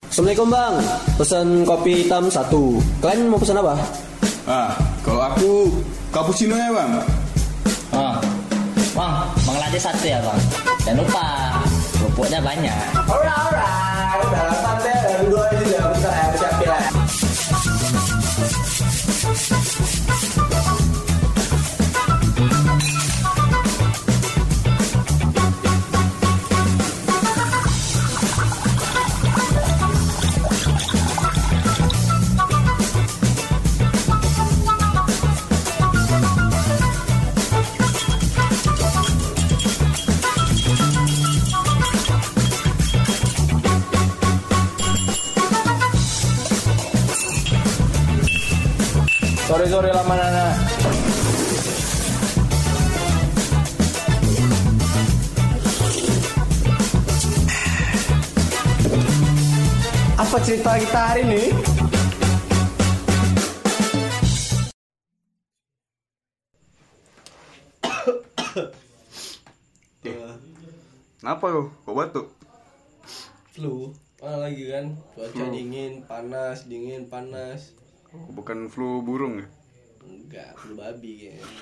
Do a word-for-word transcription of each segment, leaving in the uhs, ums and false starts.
Assalamualaikum bang, pesan kopi hitam satu. Kalian mau pesan apa? Ah, kalau aku cappuccino ya bang. Ah, bang, bang latte satu ya bang. Jangan lupa kerupuknya banyak. Ora ora, udah santai dari dua aja ya, bisa ya, siap ya. Sore-sore lama nana. Apa cerita kita hari ini? Kenapa lo? Kok batuk? Flu, mana lagi kan? Cuaca Flu. dingin, panas, dingin, panas. Bukan flu burung ya? Enggak, flu babi kayaknya.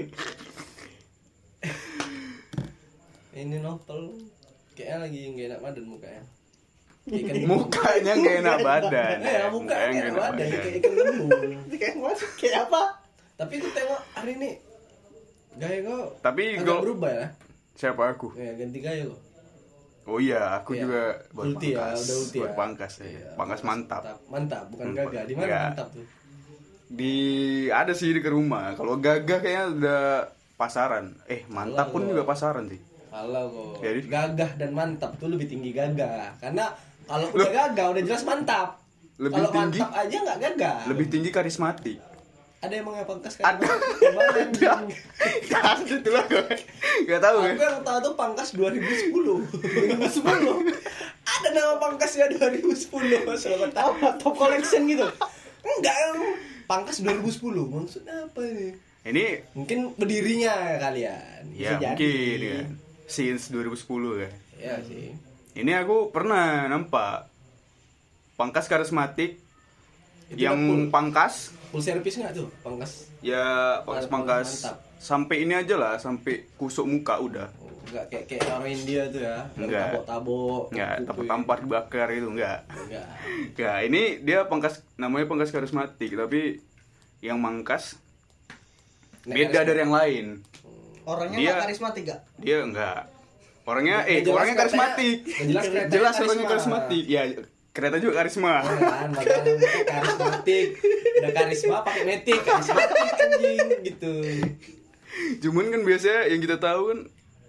Ini novel kayaknya lagi nggak enak badan mukanya. Kayak ikan lembu. Mukanya gak enak badan. Eh, ya, mukanya nggak enak badan, kayak ikan lembu. Kayak apa? Kayak apa? Tapi aku tengok hari ini gaya kau Tapi agak kalau- berubah ya. Siapa aku? Ya, ganti gaya kok. Oh iya, aku Iya. juga baru Ulti ya, pangkas. udah ulti Baru ya. pangkas ya. Iya, Pangkas mantap. Mantap, bukan Hmm, gagah. Di mana iya. mantap tuh? Di ada sih di ke rumah. Kalau gagah kayaknya udah pasaran. Eh, mantap pun Alah, juga kok. pasaran sih. Kalau kok Jadi? gagah dan mantap tuh lebih tinggi gagah. Karena kalau udah gagah udah jelas mantap. Lebih Kalau tinggi? mantap aja nggak gagah. Lebih tinggi karismatik. Ada yang mengapangkas Ada. kan? Gimana anjing? Ya, itu lah gue. Gak tahu ya. Aku yang tahu tuh pangkas dua ribu sepuluh. dua ribu sepuluh. Ada nama pangkasnya dua ribu sepuluh. Selamat tahu top collection gitu. Enggak, yang pangkas dua ribu sepuluh. Maksudnya apa ini? Ini Mungkin berdirinya kalian. Bisa ya jadi. mungkin kan. Since dua ribu sepuluh kan. Ya sih. Ini aku pernah nampak pangkas karismatik Itu yang full- pangkas Full service nggak tuh pangkas? ya pangkas pangkas Mantap. sampai ini aja lah, sampai kusuk muka udah. Oh, enggak kayak kayak orang India tuh ya. Enggak. Tabok-tabok. Enggak, kuku- tampar-tampar dibakar itu enggak. Enggak. Enggak, ini dia pangkas, namanya pangkas karismatik, tapi yang mangkas Nek beda karisma- dari yang lain. Orangnya Dia- nggak karismatik gak? Dia enggak. Orangnya Nggak eh jelas orangnya keretanya- karismatik. nggak jelas keretanya Jelas orangnya karisma. karismatik. Ya, kereta juga karisma. Kan, makanya karismatik. Udah karisma pakai metik, karismatik anjing gitu. Cuman kan biasanya yang kita tahu kan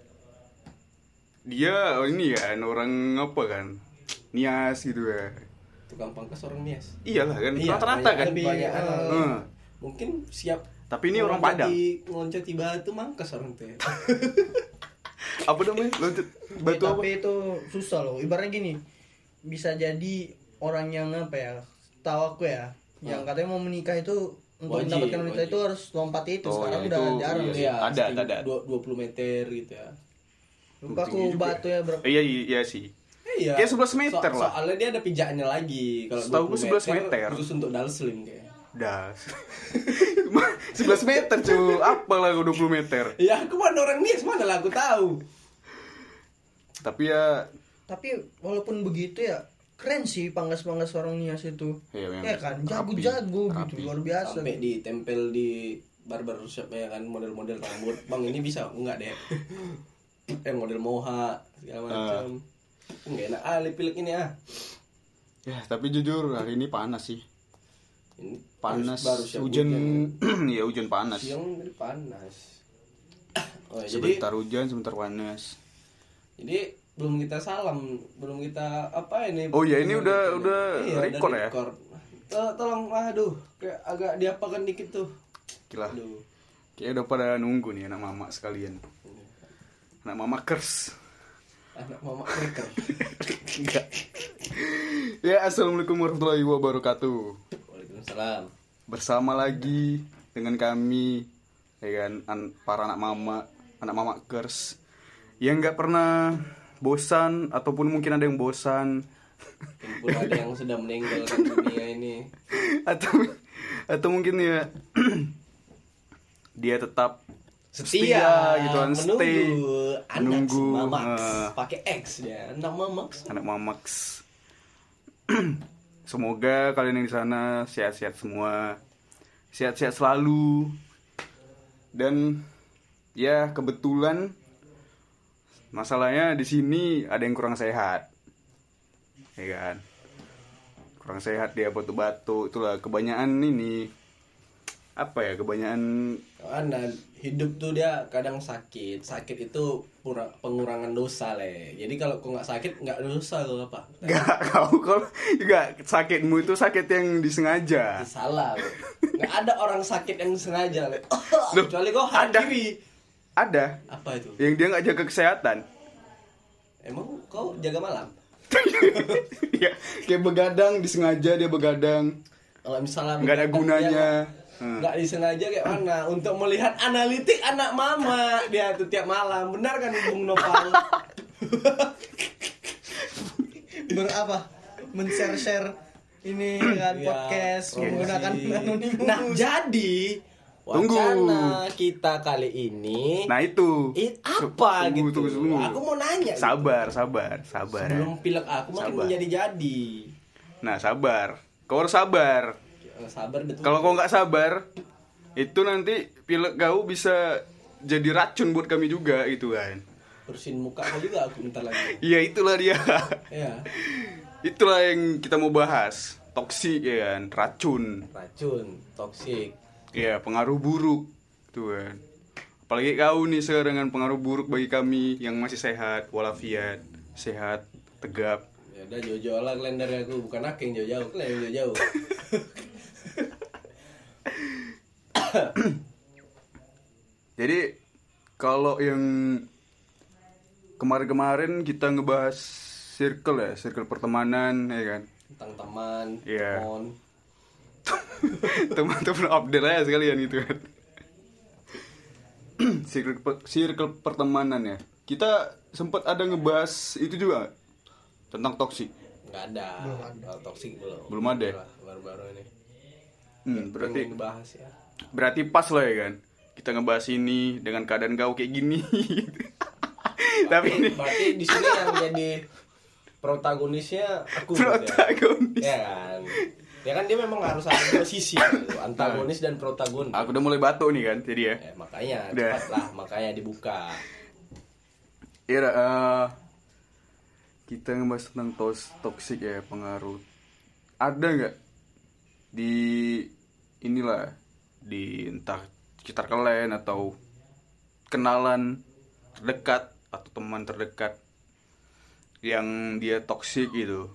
dia oh ini kan orang apa kan? Nias gitu ya. Tukang pangkas orang Nias. Iyalah kan, Iya, rata-rata banyak- kan. lebih banyak Eh, orang. Heeh. Mungkin siap. Tapi ini orang Padang. Ngeloncat di batu mangkas orang tuh. Ya. Apa namanya? Loncat batu Ya, apa? tapi itu susah loh. Ibaratnya gini, bisa jadi orang yang apa ya? Tahu aku ya, yang Hmm. katanya mau menikah itu untuk Wajib, mendapatkan wanita wajib. itu harus lompat itu. Oh, Sekarang ya, udah itu, jarang. iya. sih. Iya, Ada, setinggi ada. dua- 20 meter gitu ya. Lupa aku Tinggi juga. batunya berapa? Iya iya sih. Eh, iya. Kayak sebelas meter So- lah. Soalnya dia ada pijaknya lagi. Kalau Setahu dua puluh gua sebelas meter. khusus untuk dalslim kayak. Dah. sebelas meter cuy. Apalah dua puluh meter. Ya aku mana orang Nias, mana lah aku tahu. Tapi ya Tapi walaupun begitu ya, keren sih pangkas-pangkas orang Nias itu. Iya, memang Ya kan, rapi, jago-jago gitu, rapi. luar biasa. Sampai ditempel di barber shop ya kan, model-model rambut. Bang ini bisa enggak deh? Eh model moha segala macam. Enggak enak ah lip-lip ini ah. ya tapi jujur hari ini panas sih. Ini Panas, baru siap hujan ya hujan panas. Siang dari panas. Oh, ya, jadi Sebentar hujan, sebentar panas. jadi belum kita salam, belum kita apa ini? Oh iya, ini udah- udah Iya, record ya? record. To- Tolong aduh, kayak agak diapakan dikit tuh. Gila. Aduh. Kayaknya udah pada nunggu nih anak mama sekalian. Anak mama kers. Anak mama cracker. Enggak. Ya, assalamualaikum warahmatullahi wabarakatuh. Waalaikumsalam. Bersama lagi dengan kami, ya kan, an- para anak mama, anak mama kers, yang nggak pernah bosan ataupun mungkin ada yang bosan Mungkin ada yang sudah meninggalkan dunia ini. atau atau mungkin ya dia tetap Setia, setia gitu kan, menunggu stay anak menunggu Mamax. eh, Pakai X dia, anak Mamax. anak Mamax. Semoga kalian yang di sana sehat-sehat semua, sehat-sehat selalu. Dan ya kebetulan masalahnya di sini ada yang kurang sehat, ya kan? Kurang sehat dia batuk-batuk, itulah kebanyakan ini apa ya kebanyakan Karena hidup tuh dia kadang sakit. Sakit itu pura- pengurangan dosa le. Jadi kalau kau nggak sakit nggak dosa lo apa? Gak, kau kalau gak sakitmu itu sakit yang disengaja. Salah lo. Nggak ada orang sakit yang sengaja le. Loh, Kecuali kau ada. hadiri. Ada Apa itu? yang dia nggak jaga kesehatan. Emang kau jaga malam? Ya, kayak begadang disengaja dia begadang, Kalau misalnya nggak ada begadang gunanya. dia Hmm. nggak disengaja kayak mana untuk melihat analitik anak mama dia tuh tiap malam. Benar kan Bung Nopal? Berapa? Men-share-share ini kan Ya, podcast promosi. menggunakan anonimus. Nah, jadi Tunggu. wacana kita kali ini Nah itu. it, apa Tunggu, gitu? tunggu, tunggu. Aku mau nanya. gitu. Sabar, sabar, sabar. ya. Sebelum pilek aku makin Sabar. menjadi-jadi. Nah sabar, kau harus sabar. Eh, Sabar betul. Kalau kau nggak sabar, itu nanti pilek kau bisa jadi racun buat kami juga gitu kan. Bersihin muka kau juga aku bentar lagi. Iya itulah dia. Ya, Itulah yang kita mau bahas. Toksik ya kan, racun. racun, toksik. Iya, pengaruh buruk tuh kan. Apalagi kau nih sekarang dengan pengaruh buruk bagi kami yang masih sehat, walafiat, sehat, tegap. Ya udah jauh-jauh lah kalian dari aku, bukan aku yang jauh-jauh, kalian yang jauh-jauh. Jadi kalau yang kemarin-kemarin kita ngebahas circle ya, circle pertemanan ya kan. Tentang teman, Iya. teman. Teman-teman update aja sekalian gitu kan. circle, per- circle pertemanan ya. Kita sempat ada ngebahas itu juga nggak? Tentang toksik. Nggak ada. Kalau toksik belum. Belum ada. Baru-baru ini. Hmm, berarti Pengen bahas ya. berarti pas lah ya kan. Kita ngebahas ini dengan keadaan kau kayak gini. Tapi ini Berarti di sini yang jadi protagonisnya aku. gitu ya. protagonis. Ya kan. Ya kan dia memang harus ada dua sisi gitu. Antagonis dan protagonis. Aku udah mulai batuk nih kan, jadi ya. Eh, makanya Udah. cepat lah, makanya dibuka. Iya, eh, kita ngebahas tentang tos toksik ya, pengaruh. Ada nggak di inilah di entah sekitar kalian atau kenalan terdekat atau teman terdekat yang dia toksik gitu?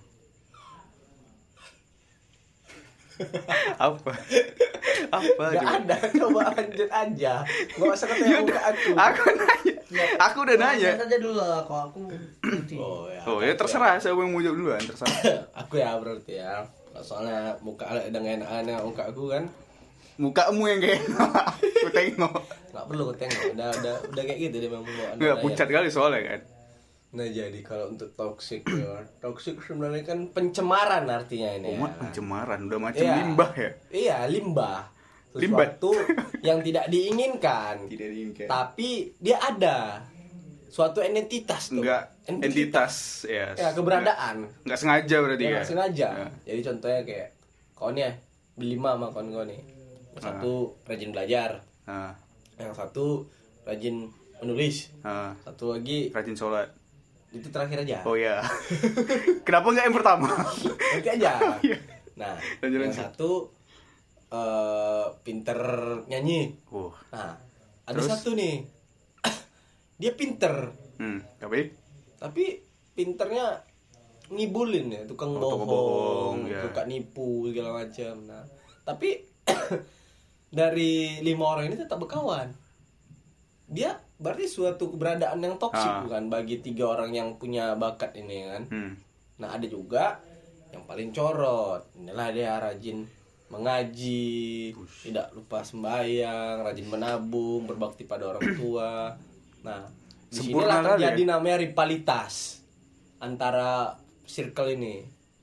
Apa? Apa? Gak coba? ada, coba lanjut aja. Gak usah Ya ketemu udah, ke aku. aku nanya. Aku udah nanya. Lihat aja dulu lah, kalau aku ngerti. Oh ya. Oh ya terserah, siapa yang mau jawab duluan, terserah. Aku ya berarti ya. Soalnya muka ada enak-enak muka aku kan. Mukamu yang kayak aku tengok. Gak perlu aku tengok. Udah udah udah kayak gitu dia memang bawa Nggak pucat kali soalnya kan. Nah jadi kalau untuk toxic ya, toxic sebenarnya kan pencemaran artinya ini. Umat ya. pencemaran udah macam Iya. limbah ya. Iya limbah. Limbah. Sesuatu yang tidak diinginkan. Tidak diinginkan. Tapi dia ada. Suatu entitas tuh. Enggak entitas ya. Ya keberadaan. Enggak, enggak sengaja berarti Ya ya. nggak sengaja. Ya. Jadi contohnya kayak kau nih ya berlima sama kawan kau nih. Yang satu rajin belajar, Nah, yang satu rajin menulis, nah, satu lagi rajin sholat. itu terakhir aja. Oh ya. Kenapa enggak yang pertama? Nanti aja. Iya. Nah, Lanjut, yang lanjut. satu eh pinter nyanyi. Oh. Nah, ada Terus? satu nih. Dia pinter, Hmm, tapi tapi pinternya ngibulin ya, tukang Oh, tukang bohong, bohong, ya. suka nipu segala macam. Nah, tapi dari lima orang ini tetap berkawan. Dia berarti suatu keberadaan yang toksik Ah. bukan bagi tiga orang yang punya bakat ini kan. hmm. Nah, ada juga yang paling corot. Inilah dia rajin mengaji, tidak lupa sembahyang, rajin menabung, berbakti pada orang tua. Nah, Sempurna disinilah kali terjadi ya. namanya rivalitas antara circle ini.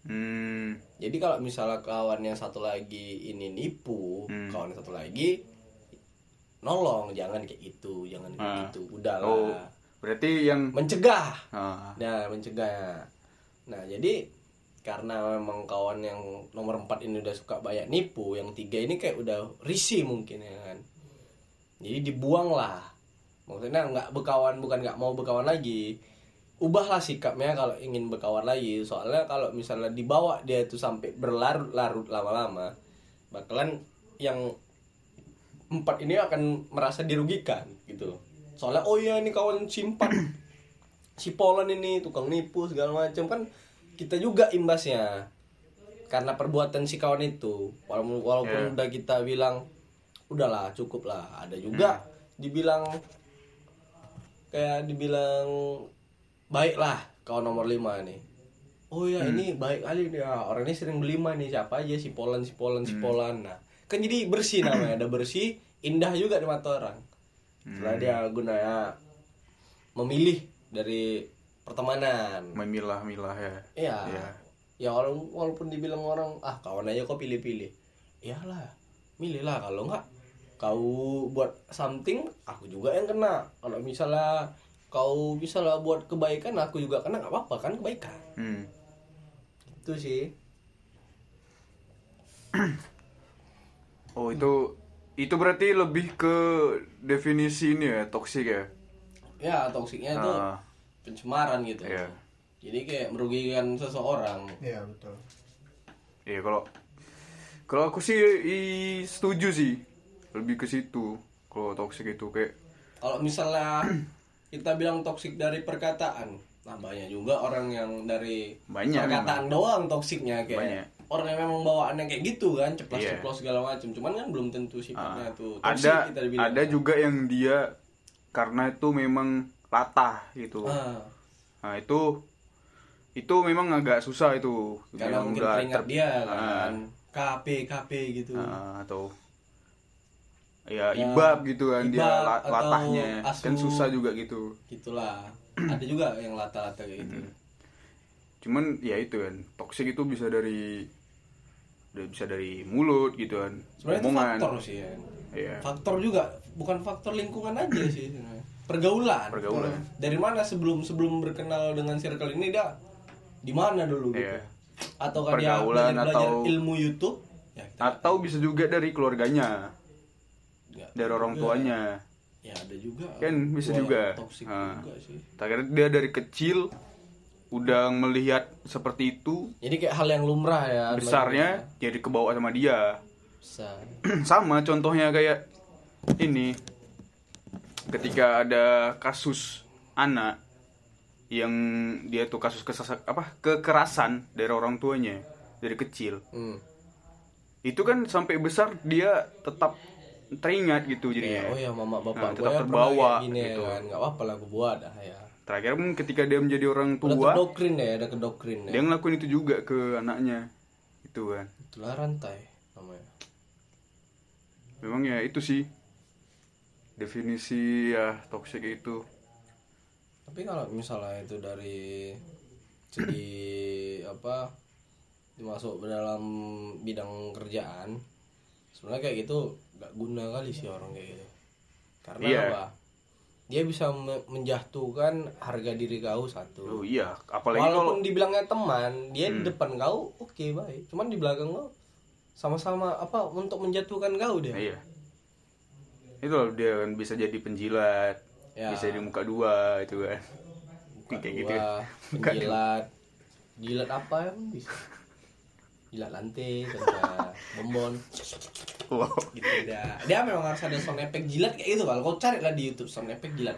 Hmm. Jadi kalau misalnya kawan yang satu lagi ini nipu, Hmm. kawan yang satu lagi nolong, jangan kayak gitu, jangan kayak Ah. gitu. Udahlah. Oh, berarti yang Mencegah. ah, Nah, mencegah. Nah, jadi karena memang kawan yang nomor empat ini udah suka banyak nipu, yang tiga ini kayak udah risih mungkin ya kan. Jadi dibuang lah. Maksudnya nggak berkawan, bukan nggak mau berkawan lagi. Ubahlah sikapnya kalau ingin berkawan lagi. Soalnya kalau misalnya dibawa dia itu sampai berlarut-larut lama-lama, bakalan yang empat ini akan merasa dirugikan gitu. Soalnya oh iya ini kawan simpan si Polan ini tukang nipu segala macam, kan kita juga imbasnya karena perbuatan si kawan itu. Walaupun walaupun Yeah. udah kita bilang udahlah cukup lah, ada juga dibilang kayak dibilang baik lah kawan nomor lima nih. Oh ya ini baik kali dia, orang ini sering berlima nih, siapa aja si Polan si Polan si Polan. Nah kan jadi bersih namanya, ada bersih, indah juga di mata orang. Setelah dia gunanya memilih dari pertemanan. memilah-milah ya. Iya. Iya. Ya walaupun, walaupun dibilang orang ah kawan aja kok pilih-pilih. Iyalah, milihlah. Kalau enggak kau buat something, aku juga yang kena. Kalau misalnya kau bisa lah buat kebaikan, aku juga kena, nggak apa-apa kan kebaikan. Hmm. Itu sih. Oh, itu itu berarti lebih ke definisi ini ya, toksik ya. Ya toksiknya itu Ah, pencemaran gitu. iya. Jadi kayak merugikan seseorang. Iya betul. Iya, kalau kalau aku sih i- setuju sih. Lebih ke situ. Kalau toksik itu kayak Kalau misalnya kita bilang toksik dari perkataan, nah banyak juga orang yang dari Banyak perkataan doang toksiknya kayak Banyak. orang yang memang bawaannya kayak gitu kan, Iya. ceplos-ceplos segala macam. Cuman kan belum tentu sifatnya ah, tuh toksik ada kita dibilang. ada juga yang dia karena itu memang latah gitu. Ah, Nah, itu itu memang agak susah itu. karena Yang mungkin udah teringat ter- dia ah, kan K P K P gitu. ah, atau ya, Ya, ibab gitu kan dia ibab la- atau latahnya asu. kan susah juga gitu. Gitulah. Ada juga yang lata-lata kayak gitu. Cuman ya itu kan toksik itu bisa dari udah bisa dari mulut gitu kan, Sebenarnya itu omongan. faktor sih ya. Iya. Faktor juga, bukan faktor lingkungan aja sih sebenarnya. Pergaulan. Pergaulan. Dari mana sebelum sebelum berkenal dengan circle ini dia di mana dulu gitu. Iya. Atau kan dia Pergaulan belajar, atau- ilmu YouTube? Ya, kita Atau bisa juga dari keluarganya, nggak dari tahu orang juga. tuanya. Ya ada juga. Kan bisa Tua yang juga. Toxic Ah. juga sih. Akhirnya dia dari kecil udah melihat seperti itu, Jadi kayak hal yang lumrah ya. besarnya jadi kebawa sama dia. Besar. Sama contohnya kayak ini, ketika ada kasus anak yang dia tuh kasus kesasa, apa kekerasan dari orang tuanya dari kecil, Hmm. itu kan sampai besar dia tetap teringat gitu Ya, jadinya. oh ya mama Nah, bapak tetap gue terbawa gini gitu. ya kan. Enggak apa-apa lah gue buat dah ya. Terakhir pun ketika dia menjadi orang Udah tua, kedoktrin ya, ada kedoktrin ya. dia ngelakuin itu juga ke anaknya, itu kan. Itulah rantai namanya. Memang ya itu sih definisi ya toxic itu. Tapi kalau misalnya itu dari segi apa dimasuk ke dalam bidang kerjaan, sebenarnya kayak gitu nggak guna kali sih orang kayak gitu. Karena Iya. apa? Dia bisa me- menjatuhkan harga diri kau satu. Oh iya, apalagi kalau Walaupun dibilangnya teman, dia di Hmm. depan kau oke baik, cuman di belakang kau sama-sama apa untuk menjatuhkan kau dia. iya. Itu loh, dia kan bisa jadi penjilat, Ya. bisa jadi muka dua itu kan. Buka Kayak dua, gitu ya. penjilat, jilat apa yang bisa? Jilat lantai, contohnya bombon, Wow. gitu dia. Dia memang harus ada sound effect jilat kayak gitu. Kalau kau cari lah di YouTube sound effect jilat,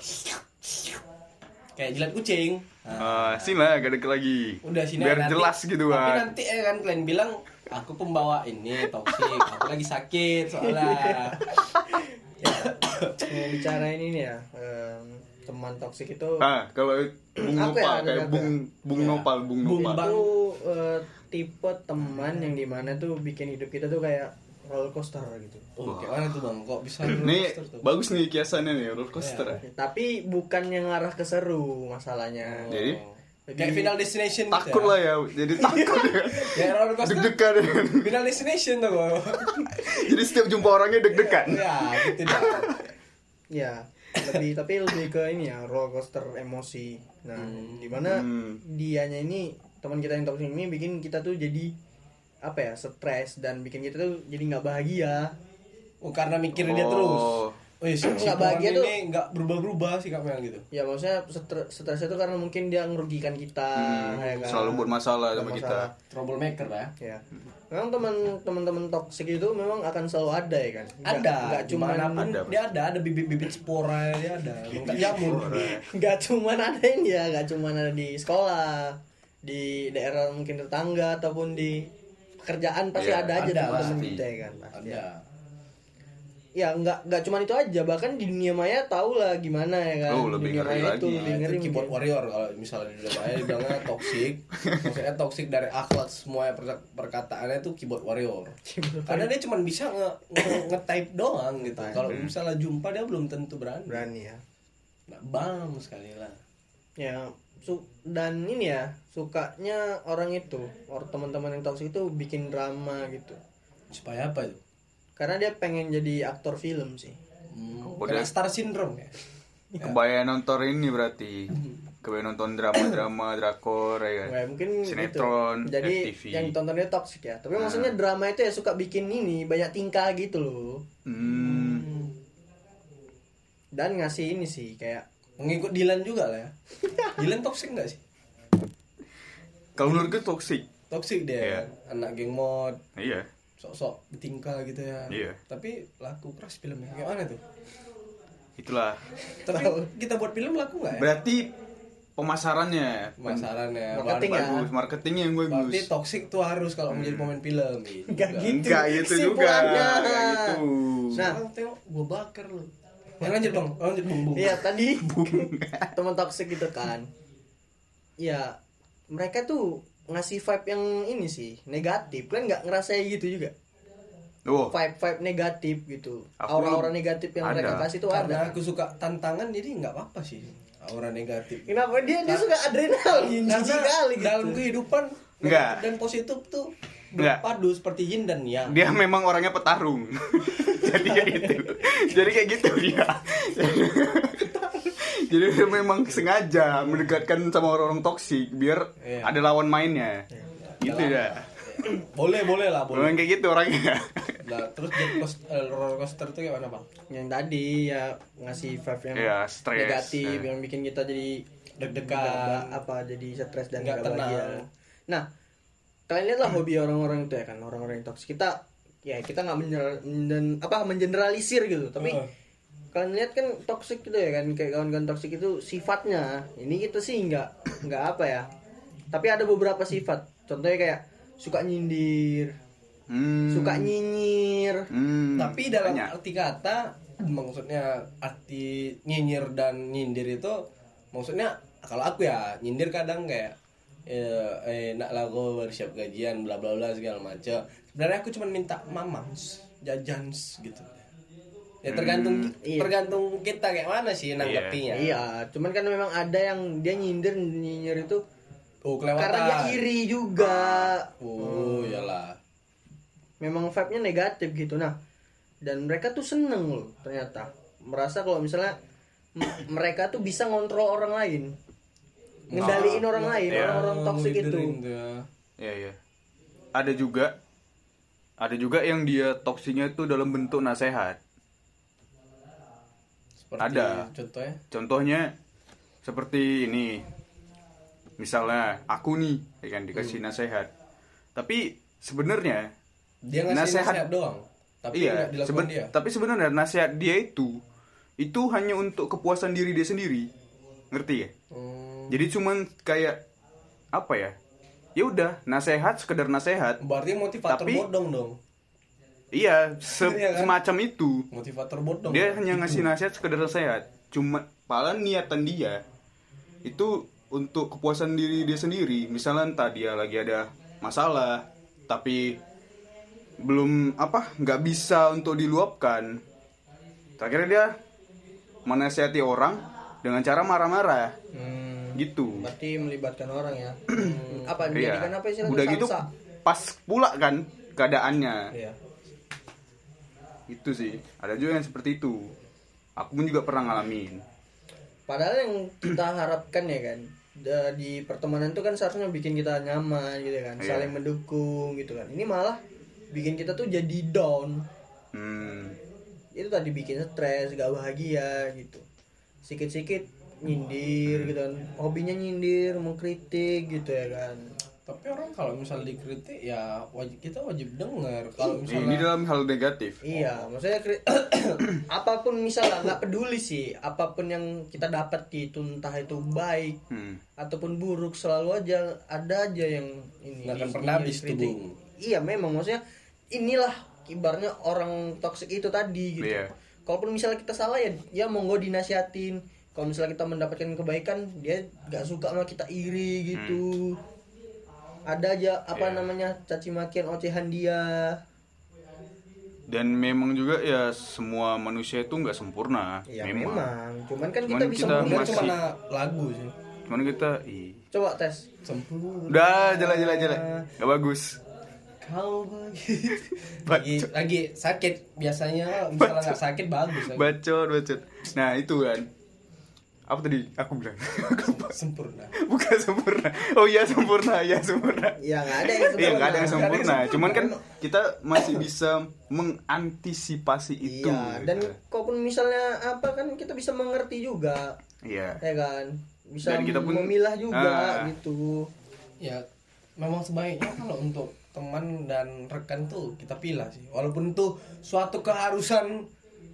kayak jilat kucing. Ah, sini lah, gak ada lagi. Udah sini biar nanti- jelas gitu Tapi kan. nanti ya kan kalian bilang aku pembawa ini toksik, aku lagi sakit soalnya. Mau bicarain ini ya, em, teman toksik itu Ah, kalau Bung Apa ya, Nopal ada kayak apa? Bung Bung Ya. Nopal, Bung Bung Nopal. Bang. itu eh, tipe teman yang dimana tuh bikin hidup kita tuh kayak roller coaster gitu. Oh, kayak mana tuh bang? Kok bisa Nih roller coaster tuh? bagus nih kiasannya nih roller coaster. Ya. ya. Tapi bukan yang ngarah ke seru masalahnya. Jadi? Kayak Final Destination gitu takut ya. lah ya, jadi takut ya. Ya roller coaster. Deg-degan. Final Destination tuh kok. Jadi setiap jumpa orangnya deg-degan. Ya, gitu dah. Ya, lebih tapi lebih ke ini ya, roller coaster emosi. Nah, Hmm. dimana Hmm. dianya ini teman kita yang toksik ini bikin kita tuh jadi apa ya, stres dan bikin kita tuh jadi nggak bahagia. Oh, karena mikirin dia Oh. terus. Oh iya, si, si Nggak bahagia Tuhan tuh. ini nggak berubah-berubah sikapnya gitu. Ya maksudnya stres stresnya tuh karena mungkin dia ngerugikan kita, Hmm, ya kan? selalu buat masalah Buat sama kita. masalah. Troublemaker lah. Ya. Memang teman teman-teman toksik itu memang akan selalu ada ya kan? Nggak- Ada, nggak cuma dimanapun ada. dia ada, ada bibit-bibit spora dia ada, nggak jamur. nggak cuma ada ini ya, nggak cuma ada di sekolah, di daerah mungkin tetangga ataupun di pekerjaan pasti Iya, ada aja ada, teman-teman pasti. kita ya kan. Pasti. Ada. Ya nggak nggak cuma itu aja, bahkan di dunia maya tahu lah gimana ya kan. Oh, lebih dunia ngeri maya itu lagi. lebih Nah, ngeri itu keyboard mungkin. warrior kalau misalnya di dunia maya dibilangnya toxic. Maksudnya toxic dari akhlak semua per- perkataannya itu keyboard warrior. Karena dia cuma bisa nge, nge- nge-type doang gitu. Kalau misalnya jumpa dia belum tentu berani. Berani ya. Nah, bam sekali lah. Ya su dan ini ya sukanya orang itu, orang teman-teman yang toksik itu bikin drama gitu. Supaya apa itu? Karena dia pengen jadi aktor film sih. Hmm, Oh, kena dia- star syndrome ya. Kebayang nonton ini berarti. Kebayang nonton drama-drama, drakor ya kan. Kayak mungkin Sinetron, gitu. Jadi F T V. yang ditontonnya toksik ya. Tapi Nah. maksudnya drama itu ya suka bikin ini banyak tingkah gitu loh. Hmm. Dan ngasih ini sih kayak Mengikut Dilan juga lah ya. Dilan toxic nggak sih? Kalau menurut gue toxic. Toxic dia, Iya. anak geng mod, Iya. sok-sok bertingkah gitu ya. Iya. Tapi laku keras filmnya. Gimana tuh? Itulah. Tapi kita buat film laku nggak ya? Berarti pemasarannya, Pemasarannya, Marketing bahan- ya. bagus, marketingnya yang Berarti bagus. toxic tuh harus kalau menjadi pemain film. Gitu. Nggak juga. gitu. Enggak itu juga. Kesimpulannya. Enggak gitu. Nah. Orang tengok gua bakar lu. Ya, lanjut bang, lanjut bung bung. iya tadi teman toksik gitu kan. Ya mereka tuh ngasih vibe yang ini sih negatif. Kalian nggak ngerasain gitu juga? Oh, Vibe-vibe negatif gitu. Aku Aura-aura negatif yang ada. mereka kasih tuh Karena ada. aku suka tantangan jadi nggak apa-apa sih aura negatif. Kenapa dia dia suka adrenalin jijik Karena kali gitu. dalam kehidupan Enggak. negatif dan positif tuh Enggak. berpadu seperti yin dan yang. dia memang orangnya petarung. Jadi kayak gitu. Jadi kayak gitu dia. Jadi dia memang sengaja mendekatkan sama orang-orang toksik biar Iya. ada lawan mainnya. Gitu ya. Boleh boleh lah boleh. Memang kayak gitu orangnya. Nah, terus jet coast, eh, roller coaster tuh kayak mana bang? Yang tadi ya ngasih vibe yang Iya, stres. negatif Iya. yang bikin kita jadi Deg-degan. nggak- apa jadi stres dan Nggak nggak bahagia. tenang. Nah, kalian lihatlah hobi orang-orang itu ya kan, orang-orang yang toksik. Kita ya kita nggak menyer- men- apa mengeneralisir gitu, tapi Heeh. kalian lihat kan toksik gitu ya kan, kayak kawan-kawan toksik itu sifatnya. Ini kita sih nggak nggak apa ya. Tapi ada beberapa sifat. Contohnya kayak suka nyindir, Hmm. suka nyinyir. Hmm. Tapi dalam Banyak. arti kata, maksudnya arti nyinyir dan nyindir itu, maksudnya kalau aku ya nyindir kadang kayak eh, eh nak lah gue bersiap gajian bla bla bla segala macam. Sebenarnya aku cuma minta mamams, jajans gitu. Ya tergantung Hmm, iya. tergantung kita kayak mana sih nanggapinya. Iya, cuman kan memang ada yang dia nyindir nyinyir itu Oh kelewatan. karena dia iri juga. Oh iyalah. Memang vibe-nya negatif gitu. Nah, dan mereka tuh seneng loh ternyata. Merasa kalau misalnya m- mereka tuh bisa ngontrol orang lain. Ngendaliin orang lain, iya. orang-orang toksik itu. Leaderin tuh ya. Iya, iya. Ada juga ada juga yang dia toksiknya itu dalam bentuk nasihat. Seperti Ada. contohnya. Contohnya seperti ini. Misalnya aku nih, ya kan dikasih Hmm. nasihat. Tapi sebenarnya Dia ngasih Nasihat- nasihat, doang. Tapi iya, nggak dilakukan seben- dia. tapi sebenarnya nasihat dia itu itu hanya untuk kepuasan diri dia sendiri. Ngerti ya? Hmm, Jadi cuman kayak apa ya? Ya udah, nasihat sekedar nasihat. berarti motivator Tapi- bodong dong. Iya, se- Iya kan? semacam itu. Motivator bodong. Dia hanya Gitu. ngasih nasihat sekedar nasihat. Cuma paling niatan dia itu untuk kepuasan diri dia sendiri. Misalnya entah dia lagi ada masalah tapi belum apa nggak bisa untuk diluapkan. Akhirnya dia menasihati orang dengan cara marah-marah. Hmm. gitu. Berarti melibatkan orang ya. Hmm, apa Iya. menjadikan apa istilahnya? Udah gitu Samsa. pas pula kan keadaannya. Iya. Itu sih. Ada juga yang seperti itu. Aku pun juga pernah ngalamin. Padahal yang kita harapkan ya kan, da- di pertemanan itu kan seharusnya bikin kita nyaman gitu kan, Iya. saling mendukung gitu kan. Ini malah bikin kita tuh jadi down. Hmm. Itu tadi bikin stres, gak bahagia gitu. Sikit-sikit nyindir gitu kan. Hobinya nyindir, mengkritik gitu ya kan. Tapi orang kalau misalnya dikritik ya wajib, kita wajib dengar. Kalau Ini misalnya dalam hal negatif. Iya, maksudnya kri- apapun misalnya nggak peduli sih, apapun yang kita dapat gitu, entah itu baik Hmm. ataupun buruk, selalu aja ada aja yang ini. Nggak akan di- pernah di- habis tuh, kritik. Bung. Iya, memang maksudnya inilah kibarnya orang toksik itu tadi gitu. Iya. Kalaupun misalnya kita salah ya, ya monggo dinasihatin. Kalau misalnya kita mendapatkan kebaikan, dia nggak suka sama kita iri gitu. Ada aja apa Iya. namanya caci makian ocehan dia. Dan memang juga ya semua manusia itu nggak sempurna. Ya memang. Cuman kan Cuman kita bisa kita melihat. masih- cuma na- lagu sih. Cuman kita ih. Coba tes. Sempurna. Udah, jela jela jela. Gak bagus. Kau begitu. lagi, lagi sakit biasanya misalnya nggak sakit bagus. lagi. Bacot, bacot. Nah, itu kan. Apa tadi aku bilang? Sempurna. Bukan sempurna. Oh iya sempurna, ya sempurna. Ya nggak ada yang sempurna. Iya, nggak ada yang sempurna. sempurna. Cuman kan kita masih bisa mengantisipasi itu. Iya. Dan gitu. kalaupun misalnya apa kan kita bisa mengerti juga, Iya. ya kan. Bisa Dan kita pun- memilah juga Ah. gitu. Ya memang sebaiknya kalau untuk teman dan rekan tuh kita pilih sih. Walaupun itu suatu keharusan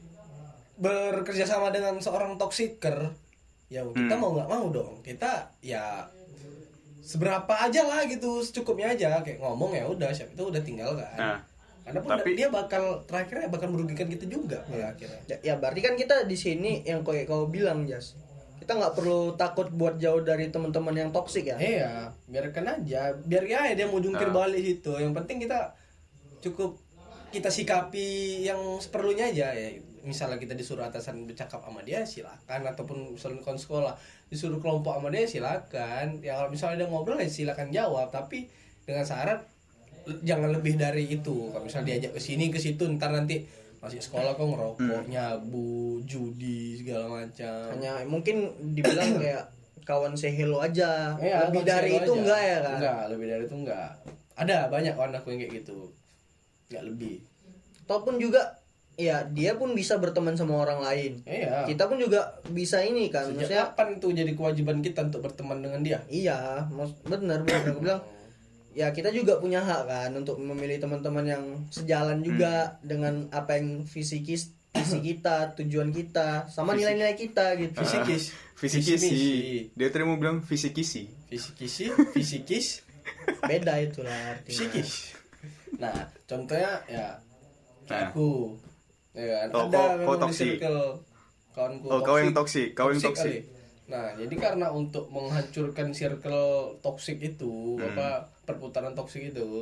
bekerja sama dengan seorang toksiker, ya kita Hmm. mau nggak mau dong. Kita ya seberapa aja lah gitu, secukupnya aja kayak ngomong ya udah, siapa itu udah tinggal kan. Nah, Karena pun tapi- dia bakal terakhirnya bakal merugikan kita juga pada akhirnya. Ya, ya berarti kan kita di sini yang kayak kau bilang Jas. Kita nggak perlu takut buat jauh dari teman-teman yang toksik ya. Iya, biarkan aja, biar ya dia mau jungkir Ah. balik situ. Yang penting kita cukup kita sikapi yang seperlunya aja ya. Misalnya kita disuruh atasan bercakap sama dia silakan, ataupun misalnya kawan sekolah disuruh kelompok sama dia silakan. Ya kalau misalnya dia ngobrol ya silakan jawab, tapi dengan syarat l- jangan lebih dari itu. Kalau misalnya diajak ke sini ke situ ntar nanti masih sekolah kok ngerokok, nyabu, judi segala macam. Hanya mungkin dibilang kayak kawan say hello aja. Iya, Lebih konsep dari aja. itu enggak ya kan? Enggak, lebih dari itu enggak. Ada banyak kawan aku yang kayak gitu. Enggak lebih. Ataupun juga ya dia pun bisa berteman sama orang lain. Iya. Kita pun juga bisa ini kan. Sejak Maksudnya kapan tuh jadi kewajiban kita untuk berteman dengan dia? iya, mas- benar benar aku bilang. Ya kita juga punya hak kan untuk memilih teman-teman yang sejalan juga dengan apa yang fisikis visi kita, tujuan kita, sama nilai-nilai kita gitu. Fisikis. fisikis Visi misi. sih. Dia tadi mau bilang fisikisi. Fisikisi, fisikis, Beda itulah artinya. psikis. Nah, contohnya ya Nah. aku. Ya kan? Oh, Ada kau- memang kau di toksik. circle kawanku. Oh, kau yang toksik, kau yang toksik. kali. Nah, jadi karena untuk menghancurkan circle toksik itu, Hmm. apa perputaran toksik itu,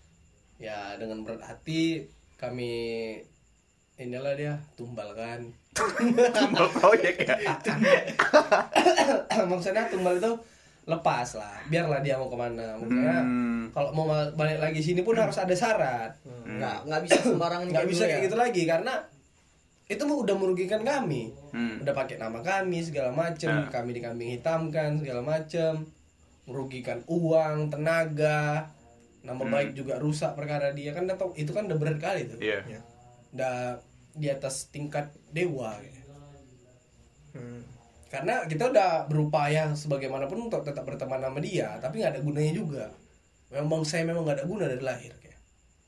ya dengan berat hati kami inilah dia tumbalkan. Tumbal proyek ya. Maksudnya tumbal itu lepas lah, biarlah dia mau kemana. Maksudnya Hmm. kalau mau balik lagi sini pun harus ada syarat. Nggak nggak bisa sembarangan Nggak kayak bisa dulu kayak ya. gitu lagi karena itu mah udah merugikan kami. Hmm. Udah pakai nama kami segala macem, Nah. kami dikambing hitamkan segala macem, merugikan uang, tenaga, nama Hmm. baik juga rusak perkara dia kan datang itu kan udah berat kali tuh. Iya. Udah di atas tingkat dewa gitu. Hmm. Karena kita udah berupaya sebagaimanapun untuk tetap berteman sama dia, tapi nggak ada gunanya juga. Memang saya memang nggak ada guna dari lahir kayak.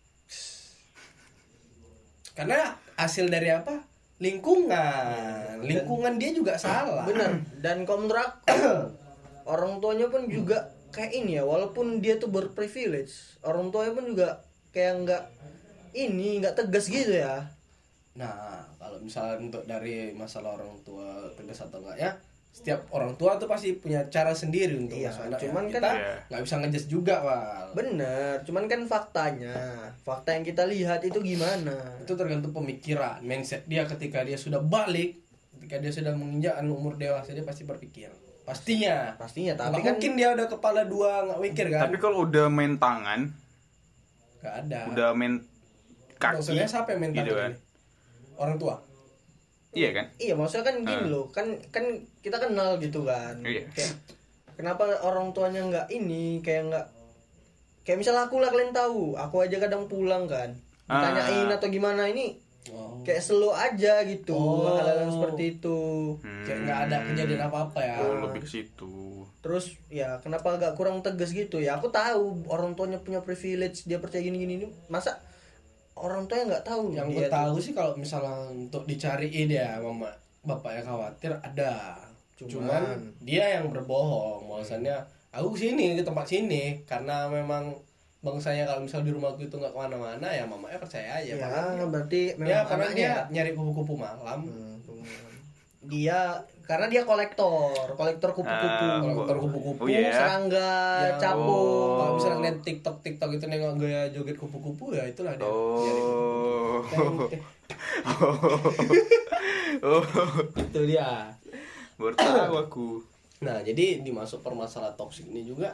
Karena hasil dari apa? Lingkungan. Lingkungan dia juga salah. Benar. Dan kalau menurut aku, orang tuanya pun juga kayak ini ya, walaupun dia tuh berprivilege, orang tuanya pun juga kayak nggak ini nggak tegas gitu ya. Nah, kalau misalnya untuk dari masalah orang tua tegas atau enggak ya, setiap orang tua tuh pasti punya cara sendiri untuk Iya, ngasuh anaknya. cuman kan- kita Iya. nggak bisa ngejudge juga, Wal. Bener, cuman kan faktanya, fakta yang kita lihat itu gimana? Itu tergantung pemikiran, mindset dia ketika dia sudah balik, ketika dia sudah menginjak umur dewasa dia pasti berpikir. Pastinya. pastinya, Tapi tapi kan mungkin dia udah kepala dua nggak mikir kan? Tapi kalau udah main tangan, nggak ada. udah main kaki, Maksudnya siapa yang main gitu tangan kan? ini? Orang tua. Iya kan? iya maksudnya kan gini Ah. loh, kan kan kita kenal gitu kan. Iya. Kayak kenapa orang tuanya nggak ini kayak nggak kayak misalnya aku lah, kalian tahu aku aja kadang pulang kan ditanyain Ah. atau gimana, ini Oh. kayak slow aja gitu, Oh. hal-hal seperti itu. Hmm. Kayak nggak ada kejadian apa-apa ya. Oh, lebih ke situ. Terus ya kenapa agak kurang tegas gitu ya, aku tahu orang tuanya punya privilege, dia percaya gini-gini, masa orang tuanya nggak tahu. Yang dia gue tuh- tahu sih kalau misalnya untuk dicariin ya mama bapaknya khawatir ada. Cuman, Cuman- dia yang berbohong. Bahwasannya aku sini ke tempat sini karena memang bangsanya kalau misal di rumahku itu nggak kemana-mana ya mamanya percaya aja. ya Makanya- berarti memang ya karena anaknya dia nyari kupu-kupu malam. Hmm, dia karena dia kolektor kolektor kupu-kupu, Ah, Kolektor kupu-kupu. Oh iya. serangga, Ya, capung. oh. Kalau misalnya ngeliat TikTok TikTok itu nengok gaya joget kupu-kupu ya itulah dia. Nyari Oh. kupu-kupu. Oh. Itu dia. Baru tahu aku. Nah, jadi dimasuk permasalahan toksik ini juga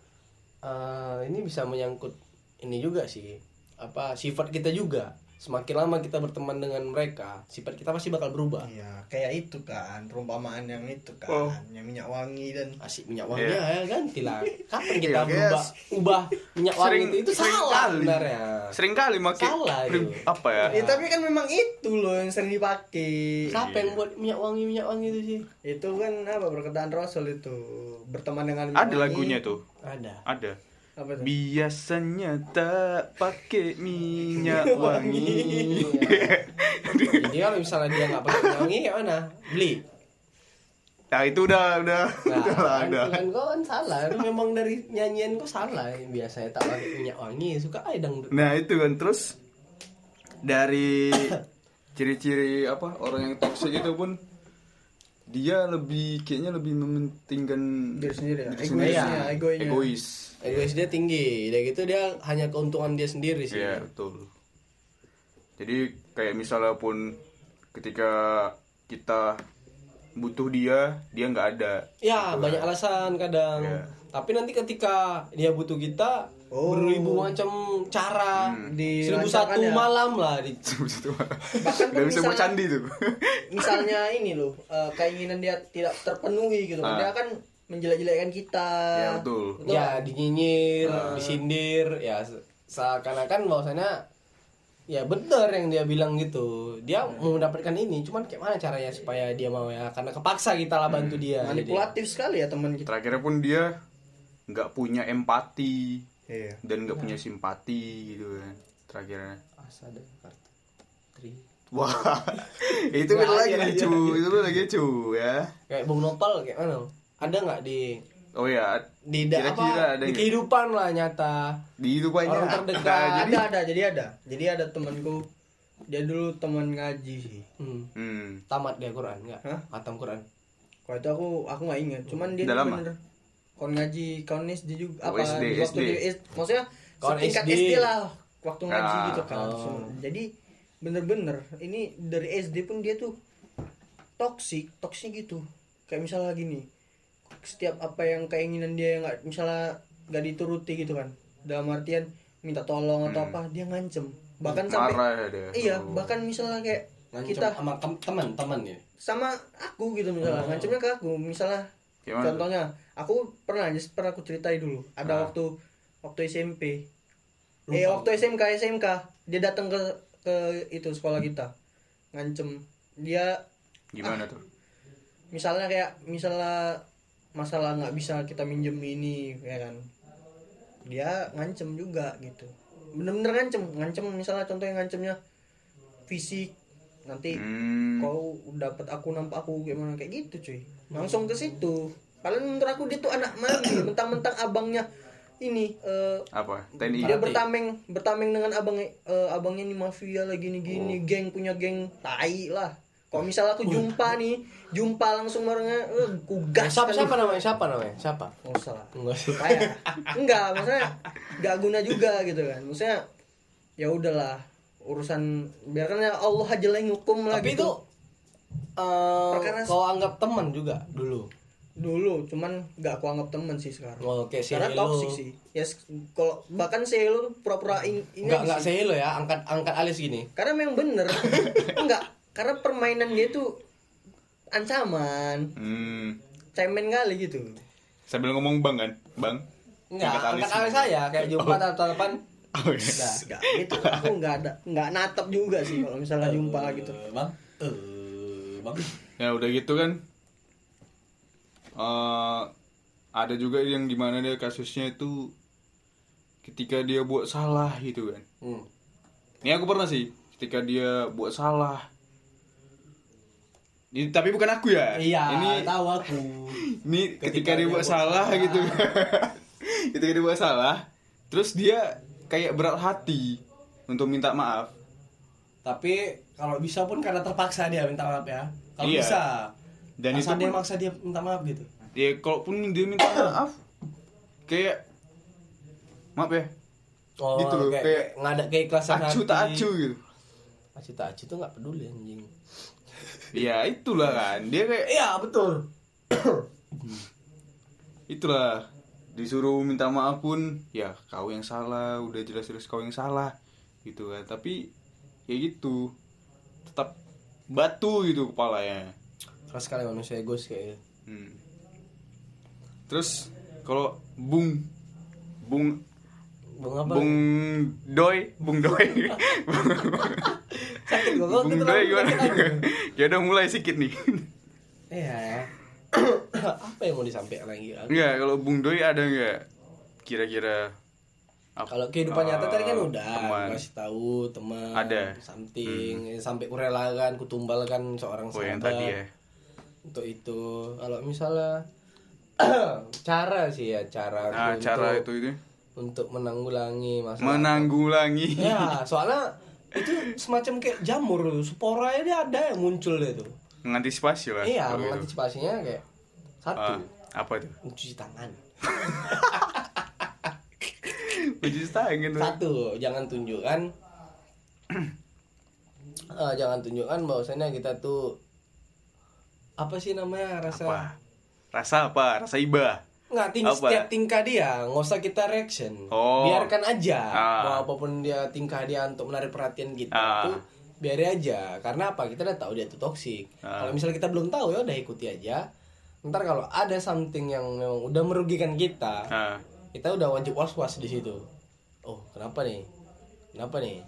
eh, ini bisa menyangkut ini juga sih. Apa sifat kita juga. Semakin lama kita berteman dengan mereka, sifat kita pasti bakal berubah. Iya, kayak itu kan perumpamaan yang itu kan, Oh. yang minyak wangi dan Asik minyak wangi Iya. ya gantilah. Kapan kita Iya, berubah guys. ubah minyak wangi Sering- itu itu sering salah kali. sebenarnya. Sering kali make Salah prim- itu. apa ya? ya, tapi kan memang itu loh yang sering dipakai. Siapa yang buat minyak wangi minyak wangi itu sih? Itu kan apa, perkataan Rasul itu, berteman dengan minyak Ada wangi. lagunya tuh. Ada. Ada. Apa tuh? Biasanya tak pakai minyak wangi. Jadi kalau misalnya dia nggak pakai minyak wangi kayak mana? Beli. Nah itu udah udah Nah, udah lah, kan, udah. kan kau kan salah. Itu memang dari nyanyian kau salah. Biasanya tak pakai minyak wangi, suka aja dangdut. Nah itu kan terus dari ciri-ciri apa orang yang toksik itu pun dia lebih kayaknya lebih mementingkan Diri sendiri ya, diri egoisnya, sendiri. egoisnya. Egois. Egois dia tinggi. Udah gitu dia hanya keuntungan dia sendiri sih. Iya betul. Jadi kayak misalnya pun ketika kita butuh dia, dia nggak ada. Ya, Gitu banyak kan. alasan kadang. Iya. Tapi nanti ketika dia butuh kita, Oh. beribu macam cara. Hmm. Di Seribu satu lancarkan ya. malam lah. Di... Bahkan Nggak kan bisa buat misalnya- candi tuh. Misalnya ini loh, eh, keinginan dia tidak terpenuhi gitu, Ah. dia akan menjelek-jelekkan kita. Ya betul. Ya, dinyinyir, Ah. disindir. Ya, se- seakan-akan bahwasanya ya benar yang dia bilang gitu. Dia mau mendapatkan ini, cuman kayak mana caranya supaya dia mau ya? Karena kepaksa kita lah bantu dia. Jadi- Manipulatif sekali ya teman kita. Terakhirnya pun dia nggak punya empati Iya. dan nggak punya simpati gitu kan. Terakhirnya. Asa ada kartu. Tri. Wah, itu Nggak, beda lagi iya, nih iya, cu, iya. itu beda lagi cu ya. Kayak Bung Nopal kayak mana? Ada nggak di Oh ya, di da- kira-kira apa ada di nggak? kehidupan lah nyata. Di itu banyak. Orang terdekat. Nah, jadi, Ada ada jadi ada. Jadi ada temanku, dia dulu teman ngaji sih. Hmm. hmm, Tamat dia Quran nggak? Hah? Hatam Quran. Kalau itu aku aku nggak ingat. Cuman dia Udah tuh lama? bener kawan ngaji, kawan S D juga Oh, apa S D, waktu S D. di S- maksudnya Kawan setingkat S D. S D lah waktu ngaji Ah, gitu kan. oh. Jadi bener-bener ini dari S D pun dia tuh toksik, toksik gitu. Kayak misalnya gini, setiap apa yang keinginan dia nggak misalnya nggak dituruti gitu kan, dalam artian minta tolong atau Hmm. apa, dia ngancem. Bahkan sampai marah ya dia. iya, Oh. bahkan misalnya kayak Ngancam kita sama tem- teman-teman ya. sama aku gitu misalnya, Oh. ngancemnya ke aku misalnya. Gimana Contohnya, aku pernah aja pernah aku ceritain dulu. Ada Ah. waktu waktu S M P. Lupa. Eh waktu S M K S M K dia datang ke ke itu sekolah kita. Ngancem. Dia Gimana tuh? misalnya kayak misalnya masalah nggak bisa kita minjem ini ya kan. Dia ngancem juga gitu. Bener-bener ngancem, ngancem misalnya contohnya ngancemnya fisik. Nanti Hmm, kau dapat aku nampak aku gimana kayak gitu cuy, langsung ke situ. Padahal menurut aku dia tuh anak mami, mentang-mentang abangnya ini eh, apa? T N I. dia Mati. bertameng bertameng dengan abangnya eh, abangnya nih mafia lah gini gini, geng punya geng tai lah. Kalau misalnya aku jumpa nih, jumpa langsung orangnya eh, ku gas Siapa kan. siapa namanya? Siapa namanya? Siapa? Nggak usah lah. Enggak sih. Kayak enggak, maksudnya enggak guna juga gitu kan. Maksudnya ya udahlah, urusan biarkan ya Allah aja lah yang hukum lah Tapi gitu. itu eh Perkara- kau anggap teman juga dulu. Dulu, cuman nggak aku anggap temen sih sekarang. Oh, kayak si Karena Helo. toxic sih. Ya s- kalau bahkan si Helo tuh pura-pura in, ini Enggak, aja enggak sih. sehelo ya, angkat angkat alis gini. Karena memang bener. Enggak, karena permainan dia tuh ancaman, Hmm. cemen kali gitu. Sambil ngomong bang kan, bang. Enggak, Angkat angkat alis. alis saya kayak jumpa tatapan. Oh, iya. Enggak, enggak gitu. Aku enggak ada enggak natap juga sih kalau misalnya jumpa gitu. Eh, Bang. Eh, Bang. Ya udah gitu kan. Eh, ada juga yang dimana dia kasusnya itu ketika dia buat salah gitu kan. Hmm. Ini aku pernah sih ketika dia buat salah. Ini tapi bukan aku ya. Iya, Ini tahu aku. ini ketika, dia, buat salah, gitu. Ketika dia buat salah, terus dia kayak berat hati untuk minta maaf. Tapi kalau bisa pun karena terpaksa dia minta maaf ya. Kalau Iya. bisa. Dan Dan itu dia pun- maksa dia minta maaf gitu. Ya kalaupun dia minta maaf kayak maaf ya. Oh, Gitu loh, kayak, kayak nggak ada keikhlasan Acu tak acu gitu. Acu tak acu tuh nggak peduli anjing. Ya itulah kan. Dia kayak Iya, betul. itulah disuruh minta maaf pun ya kau yang salah, udah jelas-jelas kau yang salah gitu kan. Tapi ya gitu. Tetap batu gitu kepalanya. Keras sekali manusia egois kayak gitu. Hmm. Terus kalau Bung Bung Bung apa? Bung Doi, Bung Doi. Sakit gua kalau Bung gitu Doi langsung gimana? sakit aja. Ya udah mulai sedikit nih. Iya. Apa yang mau disampaikan lagi? Enggak, kalau Bung Doi ada enggak kira-kira apa? Kalau kehidupan nyata tadi kan Eh, udah teman. kasih tahu teman Ada. something sampai kurelakan kutumbalkan seorang Oh yang sahabat tadi ya. untuk itu. Kalau misalnya cara sih ya cara Nah, untuk, cara itu itu untuk menanggulangi masalah menanggulangi. ya soalnya itu semacam kayak jamur sporanya dia ada yang muncul itu. Mengantisipasi lah. Iya, kalau gitu. mengantisipasinya kayak satu Ah, apa itu? mencuci tangan. Mencuci tangan. tuh. Satu, jangan tunjukkan eh, jangan tunjukkan bahwasanya kita tuh apa sih namanya rasa Apa? Rasa apa? Rasa iba. nggak ting Apa? setiap tingkah dia nggak usah kita reaction, Oh. biarkan aja Ah. mau apapun dia tingkah dia untuk menarik perhatian kita Ah. tuh biarin aja. Karena apa, kita udah tahu dia tuh toksik. Ah. Kalau misalnya kita belum tahu ya udah ikuti aja. Ntar kalau ada something yang memang udah merugikan kita, Nah, kita udah wajib was was di situ. Oh kenapa nih, kenapa nih?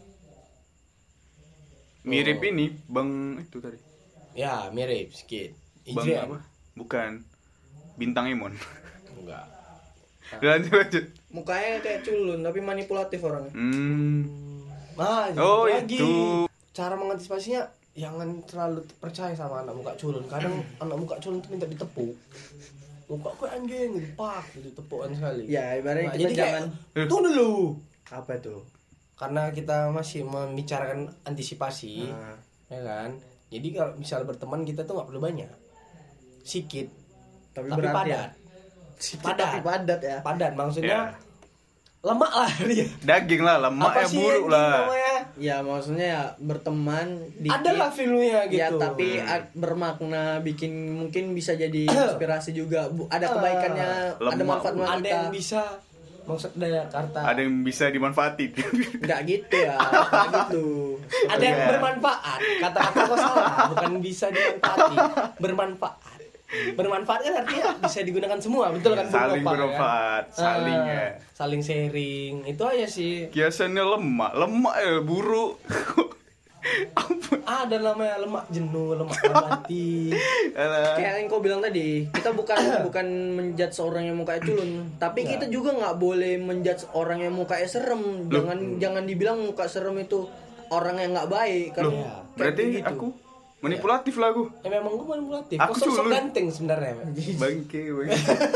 mirip Oh. ini Bang itu tadi. Ya mirip sedikit. Bang Ijrian. apa? Bukan. Bintang Emon. Enggak. lanjut lanjut. Mukanya kayak culun tapi manipulatif orangnya. Hmm. Nah, Oh, lagi. itu. Cara mengantisipasinya jangan terlalu percaya sama anak muka culun. Kadang anak muka culun tuh minta ditepuk. Muka gue anjing gitu, pak gitu tepukan sekali. Ya, ibaratnya Nah, kita jadi kayak, jangan tunggu dulu. apa tuh? Karena kita masih membicarakan antisipasi, Nah. ya kan. Jadi kalau misal berteman kita tuh nggak perlu banyak, sikit, Tapi, tapi berat ya. padat. Padat. Tapi padat ya. Padat maksudnya Ya. lemak lah dia. Daging lah, lemak Apa ya sih buruk anjing lah. namanya? Ya maksudnya ya berteman dikit. Ada lah filmnya gitu. Ya tapi Hmm. ad- bermakna bikin mungkin bisa jadi inspirasi juga. Bu, ada kebaikannya, ada Lemak. manfaat ada kita. yang bisa maksud dari kata Ada yang bisa dimanfaatin. Enggak gitu ya. Enggak gitu. ada yang Iya. bermanfaat. Kata-kata kau salah, bukan bisa dimanfaati, bermanfaat. Bermanfaat kan artinya bisa digunakan semua, betul kan? Bung Saling Gopal, bermanfaat, kan? saling Ah, ya. saling sharing. Itu aja sih. Kiasannya lemak, lemak ya buruk. Ampun. Ada namanya lemak jenuh, lemak nabati. Alah. Kayak yang kau bilang tadi, kita bukan bukan menjudge seorang yang mukanya culun, tapi Ya. kita juga nggak boleh menjudge orang yang mukanya serem. Jangan jangan dibilang muka serem itu orang yang nggak baik. Kan Loh, kayak berarti begitu. aku manipulatif lah aku. Ya memang gue manipulatif. Aku Kau sok-sok culun. ganteng sebenarnya. Mem. Bangke, bangke.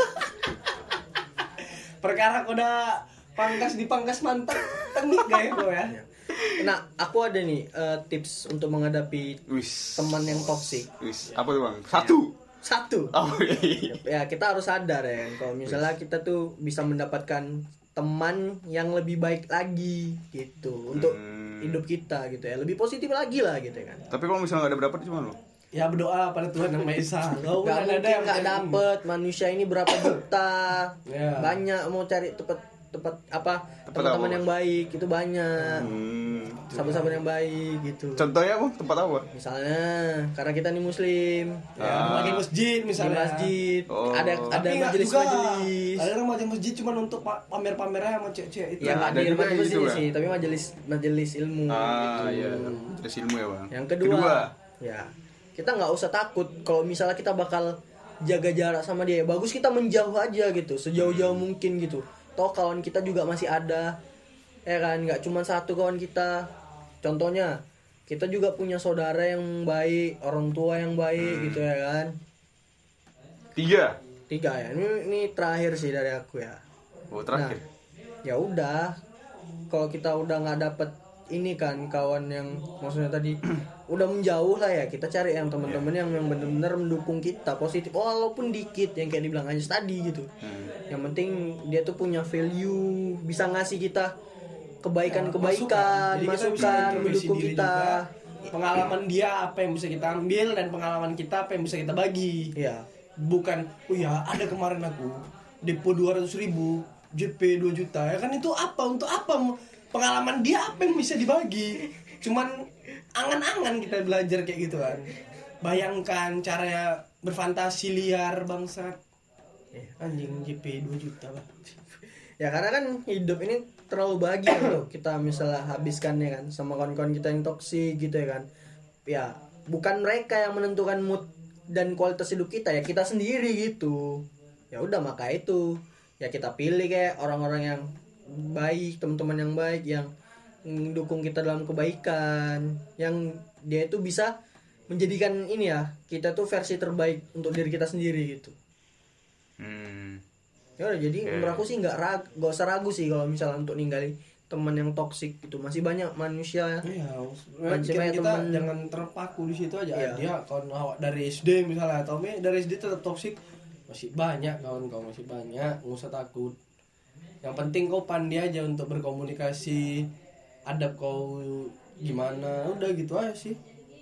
Perkara kau udah pangkas di pangkas mantap, teknik gak ya kau ya? Nah, aku ada nih eh, tips untuk menghadapi Wis. teman yang toksik. Wis, apa tuh, Bang? Satu. Satu. Oh, iya. Ya, kita harus sadar ya, kalau misalnya kita tuh bisa mendapatkan teman yang lebih baik lagi gitu untuk Hmm. hidup kita gitu ya, lebih positif lagi lah gitu kan. Tapi kalau misalnya nggak ada berdapat gimana lo? Ya berdoa pada Tuhan yang Maha Esa. Kau Gak kan ada mungkin yang nggak dapet manusia ini berapa juta. Ya. Banyak mau cari tempat tempat apa Tempat teman-teman apa? yang baik itu banyak. Hmm. Sahabat-sahabat yang baik gitu. Contohnya apa? Tempat apa? Misalnya karena kita nih muslim, Ya, Ah. lagi masjid di misalnya. masjid Oh. ada Tapi ada nggak majelis juga. majelis. Ada orang macam masjid cuma untuk pa- pamer-pamernya sama cewek-cewek itu. Ya nggak ada di juga majelis gitu, ini ya? sih, tapi majelis majelis ilmu. Ah, gitu. iya. Terus ilmu ya, Bang. Yang kedua, ya kita nggak usah takut kalau misalnya kita bakal jaga jarak sama dia. Bagus kita menjauh aja gitu, sejauh-jauh mungkin gitu. Toh kawan kita juga masih ada, ya kan? Nggak cuma satu kawan kita. Contohnya, kita juga punya saudara yang baik, orang tua yang baik gitu ya kan. Tiga. Tiga ya. Ini ini terakhir sih dari aku ya. Oh, terakhir. Nah, ya udah. Kalau kita udah nggak dapet ini kan kawan yang maksudnya tadi udah menjauh lah ya, kita cari yang teman-teman yang yang benar-benar mendukung kita positif, walaupun dikit, yang kayak dibilang aja tadi gitu. Hmm. Yang penting dia tuh punya value, bisa ngasih kita kebaikan-kebaikan, Jadi kita bisa masukan, introspeksi mendukung diri kita. juga. Pengalaman dia apa yang bisa kita ambil dan pengalaman kita apa yang bisa kita bagi. Iya. Bukan, oh ya ada kemarin aku depo dua ratus ribu, J P dua juta. Ya kan itu apa? Untuk apa? Pengalaman dia apa yang bisa dibagi? Cuman angan-angan kita belajar kayak gitu kan. Bayangkan caranya berfantasi liar bangsat. Anjing J P dua juta lah. Ya karena kan hidup ini terlalu bahagia tuh kita misalnya habiskan ya kan sama kawan-kawan kita yang toksik gitu ya kan. Ya bukan mereka yang menentukan mood dan kualitas hidup kita, ya kita sendiri gitu. Ya udah maka itu ya kita pilih kayak orang-orang yang baik, teman-teman yang baik yang mendukung kita dalam kebaikan, yang dia itu bisa menjadikan ini ya kita tuh versi terbaik untuk diri kita sendiri gitu. Hmm. Ya udah, jadi Oke. menurut aku sih nggak ragu, nggak usah ragu sih kalau misalnya untuk ninggalin teman yang toksik gitu. Masih banyak manusia ya. Iya, Masih kita, banyak kita teman. jangan terpaku di situ aja. Iya. Dia kawan awak dari S D misalnya, atau me dari S D tetap toksik, masih banyak kawan kau masih banyak, nggak usah takut. Yang penting kau pandai aja untuk berkomunikasi, adab kau gimana, udah gitu aja sih.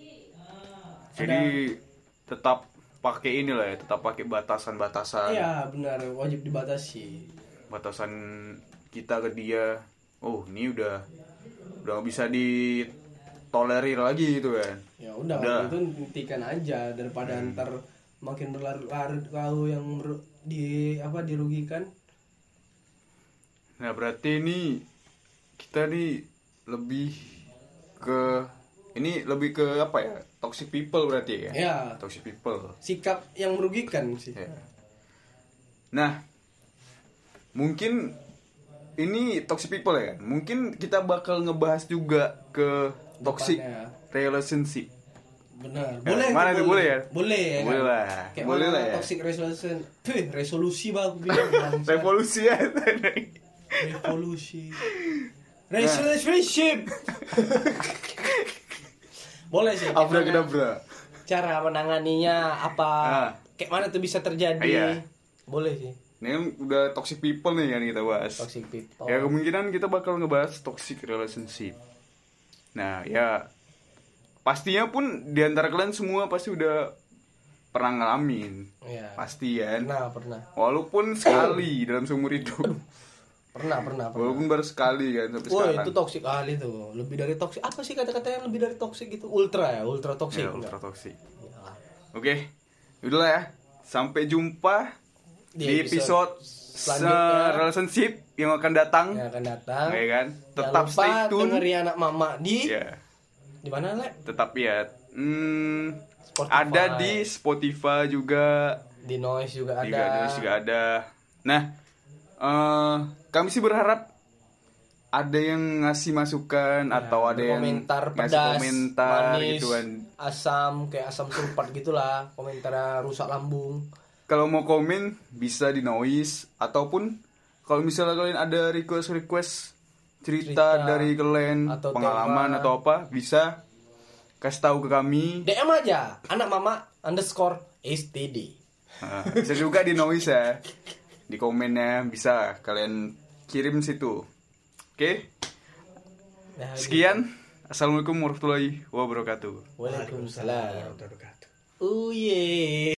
Jadi tetap pakai inilah ya, tetap pakai batasan-batasan. Iya benar, wajib dibatasi. Batasan kita ke dia. Oh, ini udah udah gak bisa ditolerir lagi gitu kan. Ya udah, Udah. itu hentikan aja daripada Hmm. ntar makin berlarut-larut kau yang meru- di apa dirugikan. Nah, berarti ini kita nih lebih ke ini lebih ke apa ya? Toxic people berarti ya? Ya, Toxic people. sikap yang merugikan sih. Ya. Nah, mungkin ini toxic people ya. Mungkin kita bakal ngebahas juga ke toxic Depannya. relationship. Benar. Ya, Boleh. mana tuh, tuh, boleh ya? Boleh ya. Boleh kan? lah. Kayak Boleh mana lah ya. toxic resolution. Puh, resolusi bah aku bilang. bangsat. Revolusi ya. Revolusi. Relationship. Boleh sih. kayak Abra mana kedabra. Cara menanganinya apa? Ah. Kayak mana tuh bisa terjadi? Iya. Boleh sih. Ini kan udah toxic people nih yang kita bahas. Toxic people. Ya kemungkinan kita bakal ngebahas toxic relationship. Nah ya pastinya pun di antara kalian semua pasti udah pernah ngalamin. Iya. Pasti kan. Pernah, pernah. Walaupun sekali dalam seumur hidup. Pernah, pernah, pernah. Walaupun baru sekali kan sampai Wah sekarang. itu toxic kali tuh. Lebih dari toxic. Apa sih kata-kata yang lebih dari toxic gitu? Ultra ya, ultra toxic. Ya, enggak? ultra toxic. Iyalah. Oke. Udahlah ya. Sampai jumpa Di di, episode episode, selanjutnya. relationship yang akan datang. Yang akan datang. Ya kan? Jangan Tetap lupa stay tune. dengerin anak mama di Ya, di mana, Le? tetap ya. Hmm, Spotify. ada di Spotify juga, Di Noise juga ada. di Gados juga ada. Nah, eh, kami sih berharap ada yang ngasih masukan Ya, atau ada yang komentar ngasih pedas, komentar manis, gitu kan. asam kayak asam sulfat gitulah, komentarnya rusak lambung. Kalau mau komen bisa di Noise ataupun kalau misalnya kalian ada request-request cerita, Cerita, dari kalian, atau pengalaman tema. atau apa, bisa kasih tahu ke kami. D M aja anak mama underscore S T D. Nah, bisa juga di Noise ya. Di komennya bisa kalian kirim situ. Oke. Nah, Sekian. Assalamualaikum warahmatullahi wabarakatuh. Waalaikumsalam. Warahmatullahi wabarakatuh. Uye.